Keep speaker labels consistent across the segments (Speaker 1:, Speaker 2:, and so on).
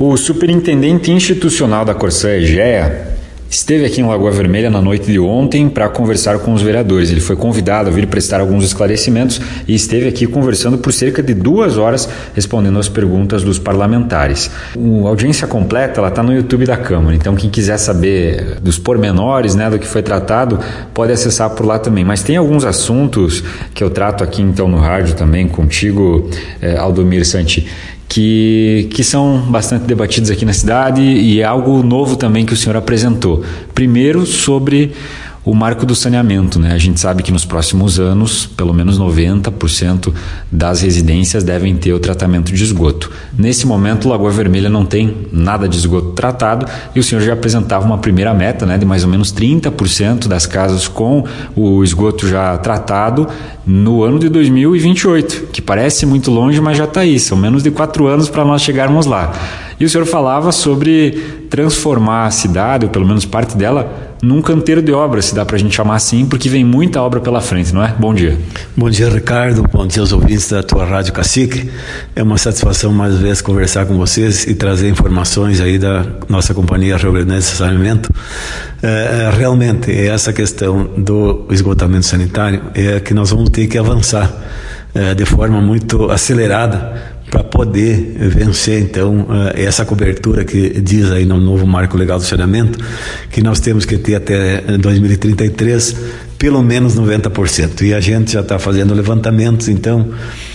Speaker 1: O superintendente institucional da Corsã Egea esteve aqui em Lagoa Vermelha na noite de ontem para conversar com os vereadores. Ele foi convidado a vir prestar alguns esclarecimentos e esteve aqui conversando por cerca de 2 horas, respondendo às perguntas dos parlamentares. A audiência completa está no YouTube da Câmara, então quem quiser saber dos pormenores, do que foi tratado, pode acessar por lá também. Mas tem alguns assuntos que eu trato aqui então no rádio também contigo, Aldomir Santi, que são bastante debatidos aqui na cidade e é algo novo também que o senhor apresentou. Primeiro, sobre o marco do saneamento, A gente sabe que nos próximos anos, pelo menos 90% das residências devem ter o tratamento de esgoto. Nesse momento, Lagoa Vermelha não tem nada de esgoto tratado e o senhor já apresentava uma primeira meta, de mais ou menos 30% das casas com o esgoto já tratado no ano de 2028, que parece muito longe, mas já está aí. São menos de 4 anos para nós chegarmos lá. E o senhor falava sobre transformar a cidade, ou pelo menos parte dela, num canteiro de obras, se dá para a gente chamar assim, porque vem muita obra pela frente, não é? Bom dia.
Speaker 2: Bom dia, Ricardo. Bom dia aos ouvintes da tua Rádio Cacique. É uma satisfação mais uma vez conversar com vocês e trazer informações aí da nossa companhia Rio Grande de Saneamento. Realmente, essa questão do esgotamento sanitário é que nós vamos ter que avançar de forma muito acelerada para poder vencer, então, essa cobertura que diz aí no novo Marco Legal do Saneamento, que nós temos que ter até 2033 pelo menos 90%. E a gente já está fazendo levantamentos, então,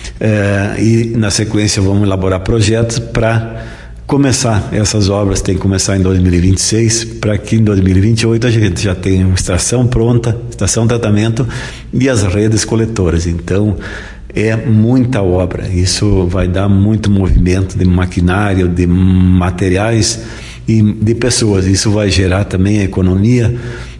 Speaker 2: e na sequência vamos elaborar projetos para começar essas obras. Tem que começar em 2026, para que em 2028 a gente já tenha uma estação pronta, estação de tratamento e as redes coletoras. Então, é muita obra, isso vai dar muito movimento de maquinário, de materiais e de pessoas. Isso vai gerar também a economia,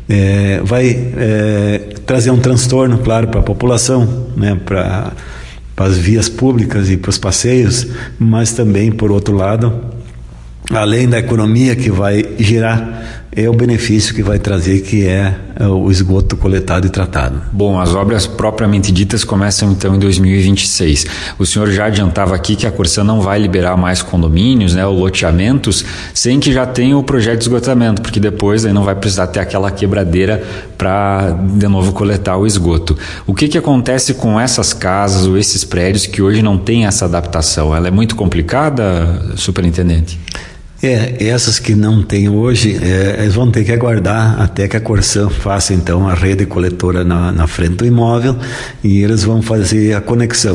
Speaker 2: vai trazer um transtorno, claro, para a população, para as vias públicas e para os passeios, mas também, por outro lado, além da economia que vai gerar, é o benefício que vai trazer, que é o esgoto coletado e tratado.
Speaker 1: Bom, as obras propriamente ditas começam então em 2026. O senhor já adiantava aqui que a Corsã não vai liberar mais condomínios, ou loteamentos, sem que já tenha o projeto de esgotamento, porque depois aí não vai precisar ter aquela quebradeira para de novo coletar o esgoto. O que acontece com essas casas ou esses prédios que hoje não têm essa adaptação? Ela é muito complicada, superintendente?
Speaker 2: Essas que não tem hoje, eles vão ter que aguardar até que a Corsã faça então a rede coletora na frente do imóvel e eles vão fazer a conexão.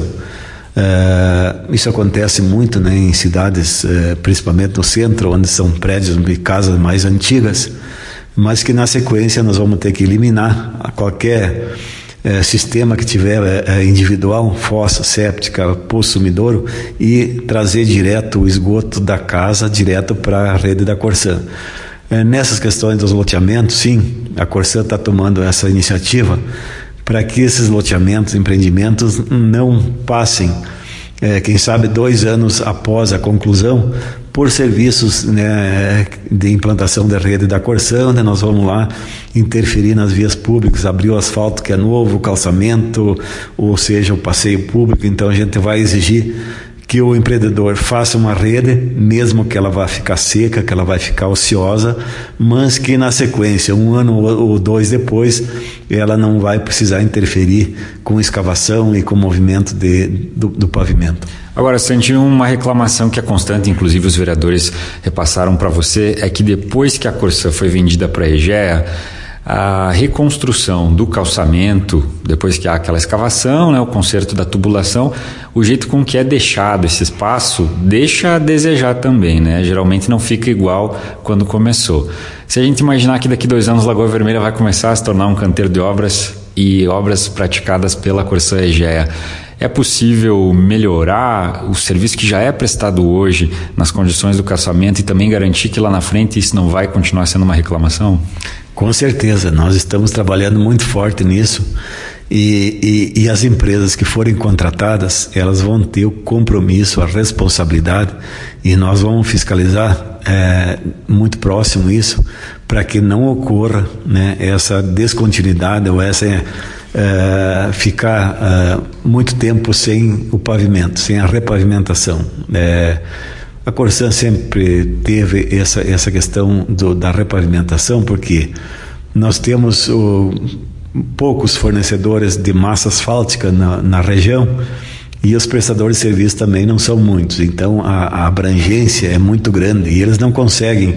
Speaker 2: Isso acontece muito, em cidades, principalmente no centro, onde são prédios e casas mais antigas, mas que na sequência nós vamos ter que eliminar qualquer sistema que tiver individual, fossa, séptica, poço sumidouro, e trazer direto o esgoto da casa direto para a rede da Corsã. Nessas questões dos loteamentos, sim, a Corsã está tomando essa iniciativa para que esses loteamentos, empreendimentos não passem, quem sabe 2 anos após a conclusão, por serviços de implantação da rede da Corsã, onde nós vamos lá interferir nas vias públicas, abrir o asfalto que é novo, o calçamento, ou seja, o passeio público. Então a gente vai exigir que o empreendedor faça uma rede, mesmo que ela vá ficar seca, que ela vai ficar ociosa, mas que na sequência, 1 ano ou 2 depois, ela não vai precisar interferir com escavação e com movimento do pavimento.
Speaker 1: Agora, Santi, uma reclamação que é constante, inclusive os vereadores repassaram para você, é que depois que a Corsã foi vendida para a Egea, a reconstrução do calçamento, depois que há aquela escavação, o conserto da tubulação, o jeito com que é deixado esse espaço deixa a desejar também, Geralmente não fica igual quando começou. Se a gente imaginar que daqui 2 anos Lagoa Vermelha vai começar a se tornar um canteiro de obras e obras praticadas pela Corsã Egea, é possível melhorar o serviço que já é prestado hoje nas condições do calçamento e também garantir que lá na frente isso não vai continuar sendo uma reclamação?
Speaker 2: Com certeza, nós estamos trabalhando muito forte nisso e as empresas que forem contratadas, elas vão ter o compromisso, a responsabilidade, e nós vamos fiscalizar muito próximo isso, para que não ocorra essa descontinuidade ou essa ficar muito tempo sem o pavimento, sem a repavimentação. A Corsan sempre teve essa questão da repavimentação, porque nós temos poucos fornecedores de massa asfáltica na região, e os prestadores de serviço também não são muitos. Então a abrangência é muito grande e eles não conseguem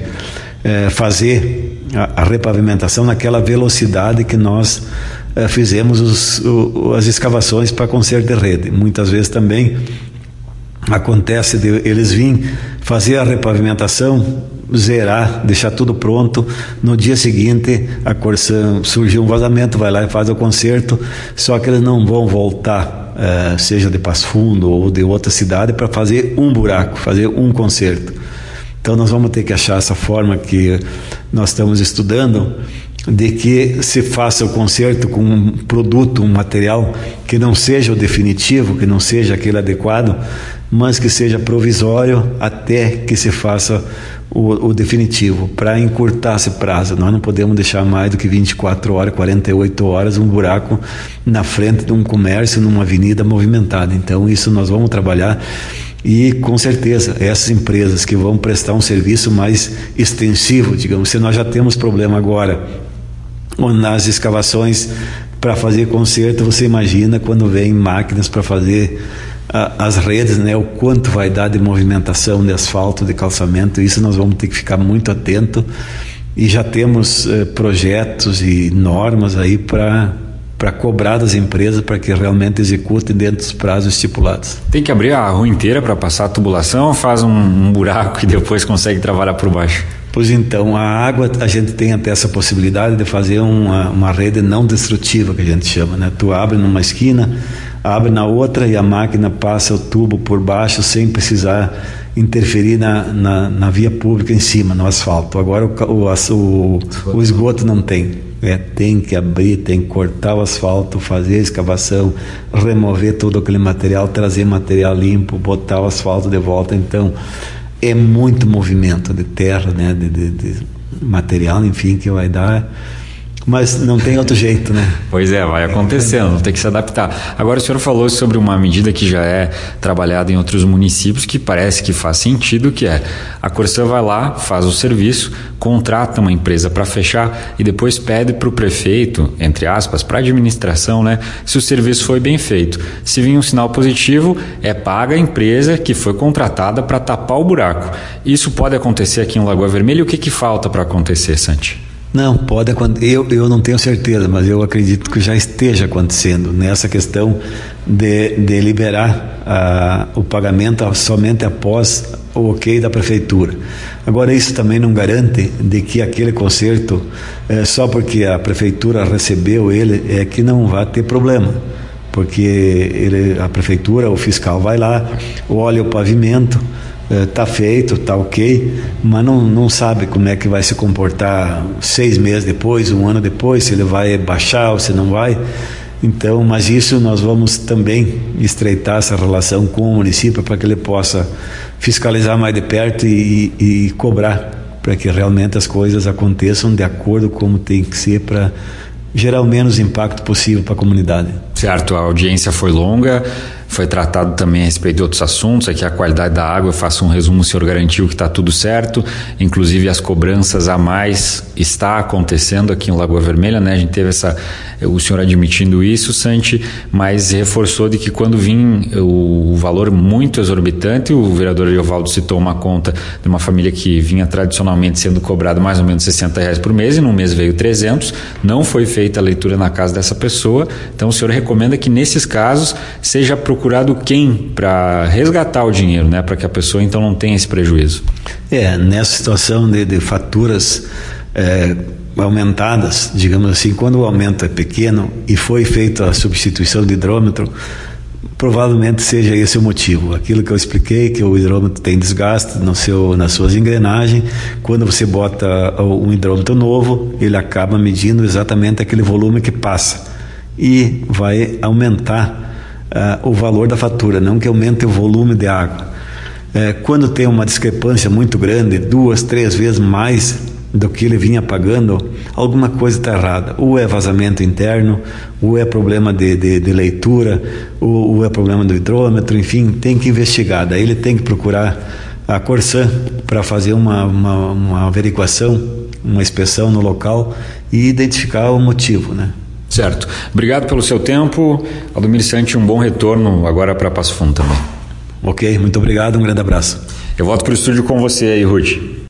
Speaker 2: fazer a repavimentação naquela velocidade que nós fizemos as escavações para conserto de rede. Muitas vezes também acontece de eles virem fazer a repavimentação, zerar, deixar tudo pronto. No dia seguinte, a Corsan surgiu um vazamento, vai lá e faz o conserto, só que eles não vão voltar, seja de Passo Fundo ou de outra cidade, para fazer um buraco, fazer um conserto. Então nós vamos ter que achar essa forma que nós estamos estudando, de que se faça o conserto com um produto, um material que não seja o definitivo, que não seja aquele adequado, mas que seja provisório até que se faça o definitivo, para encurtar esse prazo. Nós não podemos deixar mais do que 24 horas, 48 horas, um buraco na frente de um comércio, numa avenida movimentada. Então isso nós vamos trabalhar, e com certeza essas empresas que vão prestar um serviço mais extensivo, digamos, se nós já temos problema agora nas escavações para fazer conserto, você imagina quando vem máquinas para fazer as redes, né, o quanto vai dar de movimentação de asfalto, de calçamento. Isso nós vamos ter que ficar muito atento, e já temos projetos e normas aí para cobrar das empresas para que realmente executem dentro dos prazos estipulados.
Speaker 1: Tem que abrir a rua inteira para passar a tubulação, ou faz um buraco e depois consegue trabalhar por baixo?
Speaker 2: Pois então, a água, a gente tem até essa possibilidade de fazer uma rede não destrutiva, que a gente chama, né? Tu abre numa esquina, abre na outra, e a máquina passa o tubo por baixo sem precisar interferir na via pública em cima, no asfalto. Agora o esgoto não tem. Tem que abrir, tem que cortar o asfalto, fazer a escavação, remover todo aquele material, trazer material limpo, botar o asfalto de volta. Então é muito movimento de terra, né, de material, enfim, que vai dar, mas não tem outro jeito, né?
Speaker 1: Pois é, vai acontecendo, tem que se adaptar. Agora o senhor falou sobre uma medida que já é trabalhada em outros municípios, que parece que faz sentido, que é a Corsan vai lá, faz o serviço, contrata uma empresa para fechar e depois pede para o prefeito, entre aspas, para a administração, né, se o serviço foi bem feito. Se vir um sinal positivo, paga a empresa que foi contratada para tapar o buraco. Isso pode acontecer aqui em Lagoa Vermelha? O que falta para acontecer, Santi?
Speaker 2: Não, pode acontecer. Eu não tenho certeza, mas eu acredito que já esteja acontecendo nessa questão de liberar o pagamento somente após o ok da prefeitura. Agora, isso também não garante de que aquele conserto, só porque a prefeitura recebeu ele, que não vai ter problema. Porque a prefeitura, o fiscal vai lá, olha o pavimento, está feito, está ok, mas não sabe como é que vai se comportar 6 meses depois, 1 ano depois, se ele vai baixar ou se não vai. Então, mas isso nós vamos também estreitar essa relação com o município para que ele possa fiscalizar mais de perto e cobrar para que realmente as coisas aconteçam de acordo com como tem que ser, para gerar o menos impacto possível para a comunidade.
Speaker 1: Certo, a audiência foi longa, foi tratado também a respeito de outros assuntos. Aqui a qualidade da água, eu faço um resumo, o senhor garantiu que está tudo certo, inclusive as cobranças a mais está acontecendo aqui em Lagoa Vermelha, né? A gente teve o senhor admitindo isso, Santi, mas reforçou de que quando vinha o valor muito exorbitante, o vereador Evaldo citou uma conta de uma família que vinha tradicionalmente sendo cobrado mais ou menos R$60 por mês, e num mês veio 300, não foi feita a leitura na casa dessa pessoa. Então o senhor recomenda que nesses casos seja procurado quem para resgatar o dinheiro, né, para que a pessoa então não tenha esse prejuízo?
Speaker 2: Nessa situação de faturas aumentadas, digamos assim, quando o aumento é pequeno e foi feita a substituição de hidrômetro, provavelmente seja esse o motivo. Aquilo que eu expliquei, que o hidrômetro tem desgaste nas suas engrenagens. Quando você bota um hidrômetro novo, ele acaba medindo exatamente aquele volume que passa e vai aumentar o valor da fatura, não que aumente o volume de água. Quando tem uma discrepância muito grande, 2, 3 vezes mais do que ele vinha pagando, alguma coisa está errada. Ou é vazamento interno, ou é problema de leitura, ou é problema do hidrômetro, enfim, tem que investigar. Daí ele tem que procurar a Corsan para fazer uma averiguação, uma inspeção no local e identificar o motivo, né?
Speaker 1: Certo. Obrigado pelo seu tempo. Aldomir Santi, um bom retorno agora para Passo Fundo também.
Speaker 2: Ok, muito obrigado, um grande abraço.
Speaker 1: Eu volto para o estúdio com você aí, Ruth.